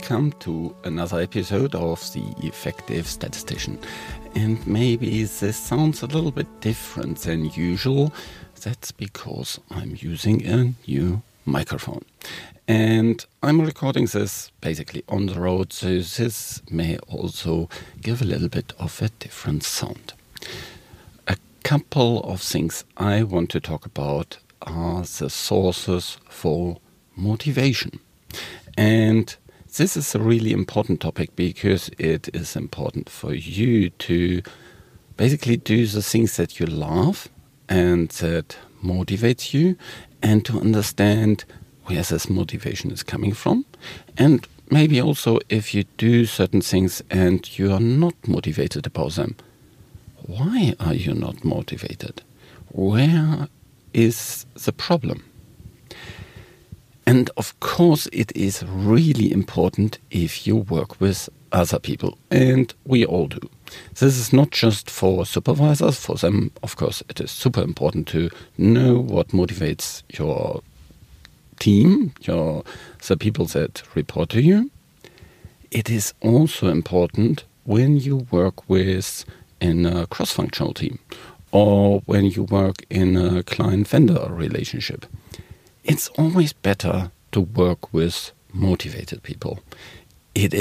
welcome to another episode of The Effective Statistician. And maybe this sounds a little bit different than usual. That's because I'm using a new microphone. And I'm recording this basically on the road, so this may also give a little bit of a different sound. A couple of things I want to talk about are the sources for motivation. And this is a really important topic because it is important for you to basically do the things that you love and that motivates you, and to understand where this motivation is coming from. And maybe also if you do certain things and you are not motivated about them, why are you not motivated? Where is the problem? And of course, it is really important if you work with other people, and we all do. This is not just for supervisors. For them, of course, it is super important to know what motivates your team, the people that report to you. It is also important when you work in a cross-functional team, or when you work in a client-vendor relationship. It's always better to work with motivated people. It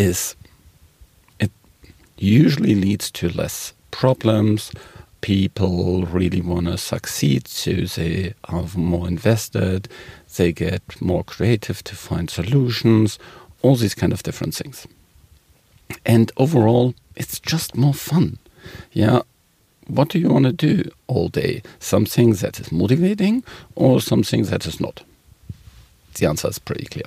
usually leads to less problems. People really want to succeed, so they are more invested. They get more creative to find solutions, all these kind of different things. And overall, it's just more fun. Yeah. What do you want to do all day? Something that is motivating or something that is not? The answer is pretty clear.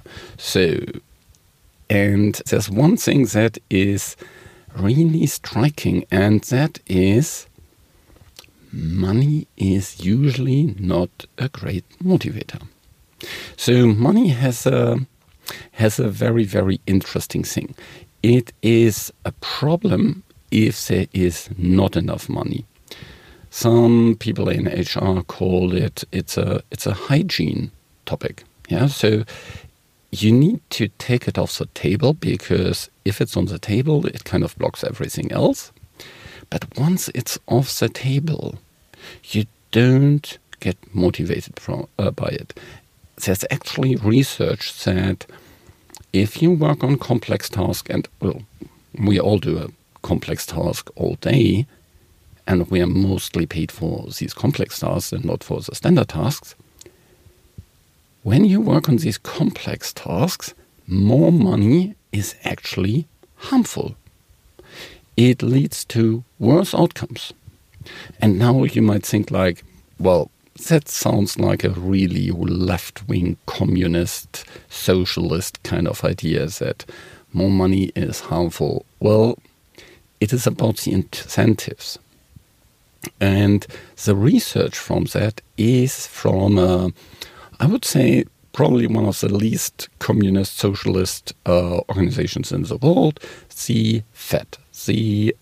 And there's one thing that is really striking, and that is money is usually not a great motivator. So money has a very, very interesting thing. It is a problem if there is not enough money. Some people in HR call it's a hygiene topic. Yeah, so you need to take it off the table, because if it's on the table, it kind of blocks everything else. But once it's off the table, you don't get motivated by it. There's actually research that if you work on complex tasks, and we all do a complex task all day, and we are mostly paid for these complex tasks and not for the standard tasks. When you work on these complex tasks, more money is actually harmful. It leads to worse outcomes. And now you might think like, well, that sounds like a really left-wing communist, socialist kind of idea that more money is harmful. Well, it is about the incentives. And the research from that is from I would say probably one of the least communist socialist organizations in the world, the Fed, the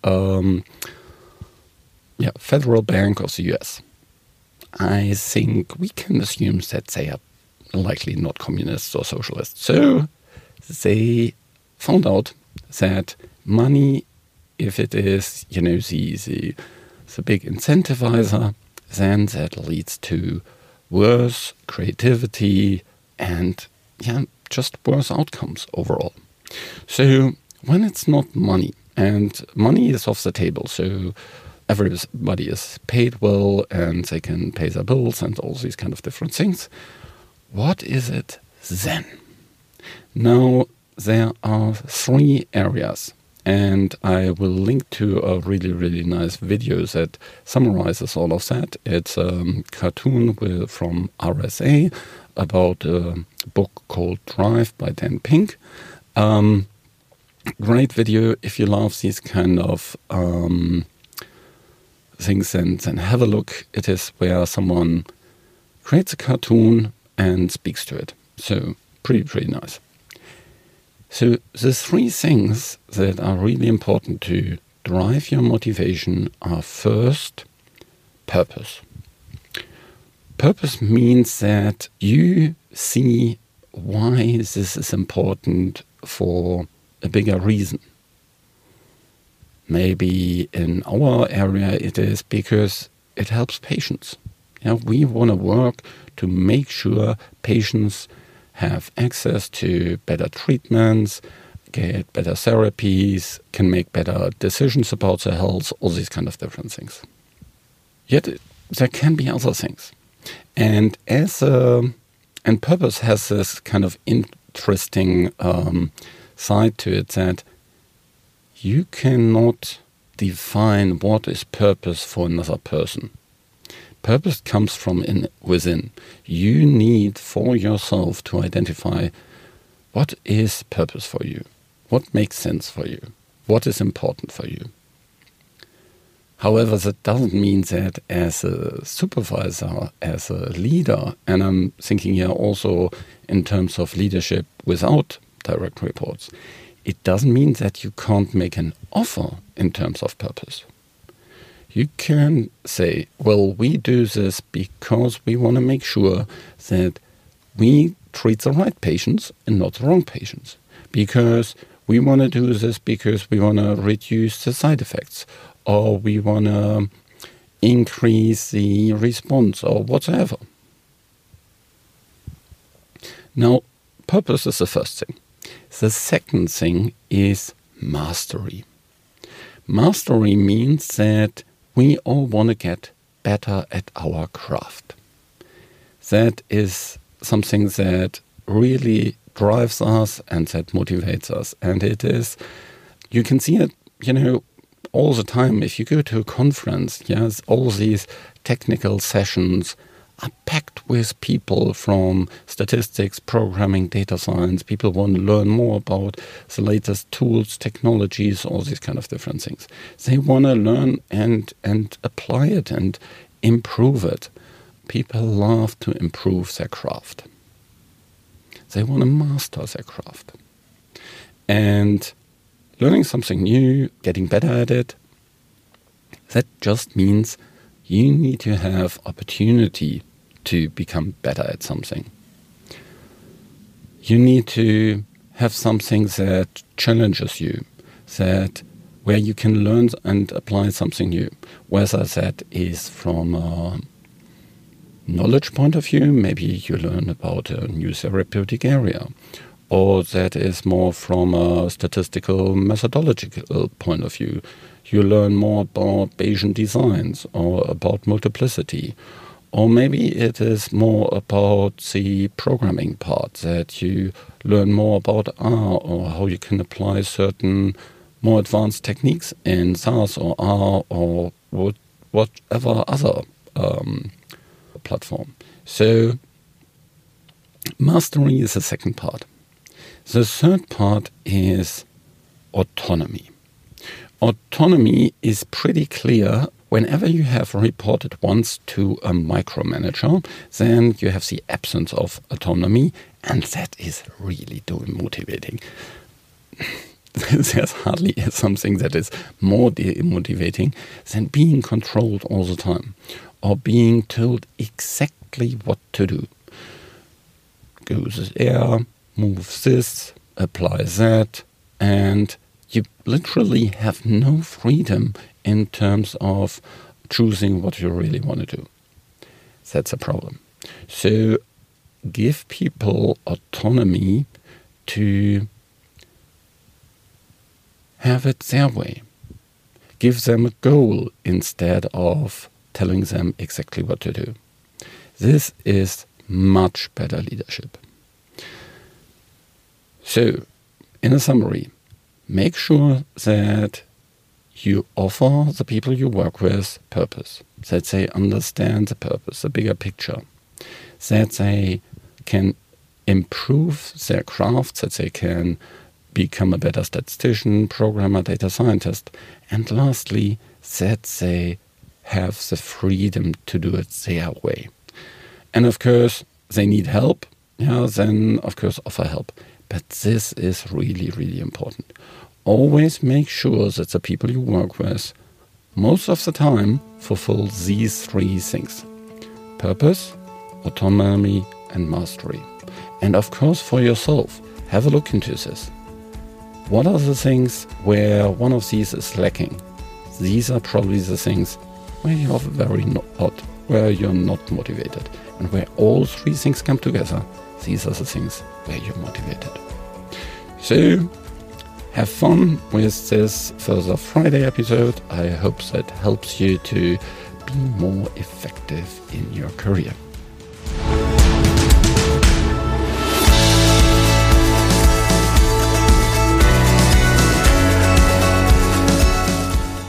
Federal Bank of the US. I think we can assume that they are likely not communists or socialists. So they found out that money, if it is, the big incentivizer, then that leads to worse creativity and just worse outcomes overall. So when it's not money, and money is off the table, so everybody is paid well and they can pay their bills and all these kind of different things, what is it then? Now, there are three areas, and I will link to a really, really nice video that summarizes all of that. It's a cartoon from RSA about a book called Drive by Dan Pink. Great video if you love these kind of things, and then have a look. It is where someone creates a cartoon and speaks to it. So pretty nice. So the three things that are really important to drive your motivation are, first, purpose. Purpose means that you see why this is important for a bigger reason. Maybe in our area it is because it helps patients. We want to work to make sure patients have access to better treatments, get better therapies, can make better decisions about their health, all these kind of different things. Yet there can be other things. And purpose has this kind of interesting side to it, that you cannot define what is purpose for another person. Purpose comes from within. You need for yourself to identify what is purpose for you, what makes sense for you, what is important for you. However, that doesn't mean that as a supervisor, as a leader, and I'm thinking here also in terms of leadership without direct reports, it doesn't mean that you can't make an offer in terms of purpose. You can say, well, we do this because we want to make sure that we treat the right patients and not the wrong patients. Because we want to do this because we want to reduce the side effects, or we want to increase the response, or whatever. Now, purpose is the first thing. The second thing is mastery. Mastery means that we all want to get better at our craft. That is something that really drives us and that motivates us. And it is, you can see it, all the time. If you go to a conference, yes, all these technical sessions are packed with people from statistics, programming, data science. People want to learn more about the latest tools, technologies, all these kind of different things. They want to learn and apply it and improve it. People love to improve their craft. They want to master their craft. And learning something new, getting better at it, that just means you need to have opportunity to become better at something. You need to have something that challenges you, where you can learn and apply something new, whether that is from a knowledge point of view, maybe you learn about a new therapeutic area, or that is more from a statistical methodological point of view. You learn more about Bayesian designs or about multiplicity. Or maybe it is more about the programming part, that you learn more about R, or how you can apply certain more advanced techniques in SAS or R or whatever other platform. So mastery is the second part. The third part is autonomy. Autonomy is pretty clear. Whenever you have reported once to a micromanager, then you have the absence of autonomy, and that is really demotivating. There's hardly something that is more demotivating than being controlled all the time, or being told exactly what to do. Go there, move this, apply that, and you literally have no freedom in terms of choosing what you really want to do. That's a problem. So give people autonomy to have it their way. Give them a goal instead of telling them exactly what to do. This is much better leadership. So, in a summary, make sure that you offer the people you work with purpose, that they understand the purpose, the bigger picture, that they can improve their craft, that they can become a better statistician, programmer, data scientist, and lastly, that they have the freedom to do it their way. And of course, they need help, then of course offer help. But this is really, really important. Always make sure that the people you work with, most of the time, fulfill these three things: purpose, autonomy, and mastery. And of course, for yourself, have a look into this. what are the things where one of these is lacking? These are probably the things where you are very odd, where you're not motivated. And where all three things come together, these are the things where you're motivated. So, have fun with this Further Friday episode. I hope that helps you to be more effective in your career.